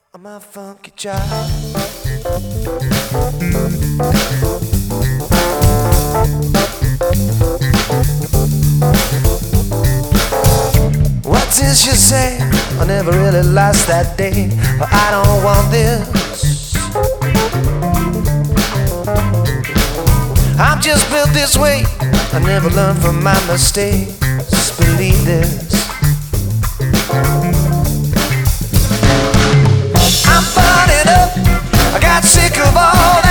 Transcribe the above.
I'm a funky child. What did she say? I never really lost that day, but I don't want this. I'm just built this way. I never learned from my mistakes. Believe this. I'm burning up. I got sick of all that.